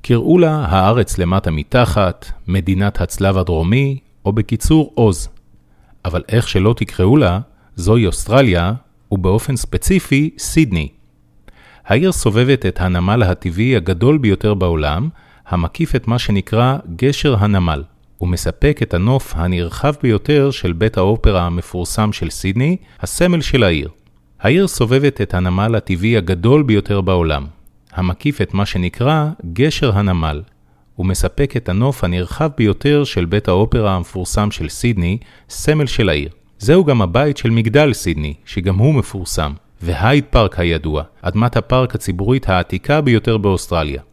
קראו לה הארץ למטה מתחת, מדינת הצלב הדרומי, או בקיצור עוז. אבל איך שלא תקראו לה, זוהי אוסטרליה, ובאופן ספציפי סידני. העיר סובבת את הנמל הטבעי הגדול ביותר בעולם, המקיף את מה שנקרא גשר הנמל, ומספק את הנוף הנרחב ביותר של בית האופרה המפורסם של סידני, הסמל של העיר. העיר סובבת את הנמל הטבעי הגדול ביותר בעולם, המקיף את מה שנקרא גשר הנמל, ומספק את הנוף הנרחב ביותר של בית האופרה המפורסם של סידני, סמל של העיר. זהו גם הבית של מגדל סידני, שגם הוא מפורסם, והייד פארק הידוע, אדמת הפארק הציבורית העתיקה ביותר באוסטרליה.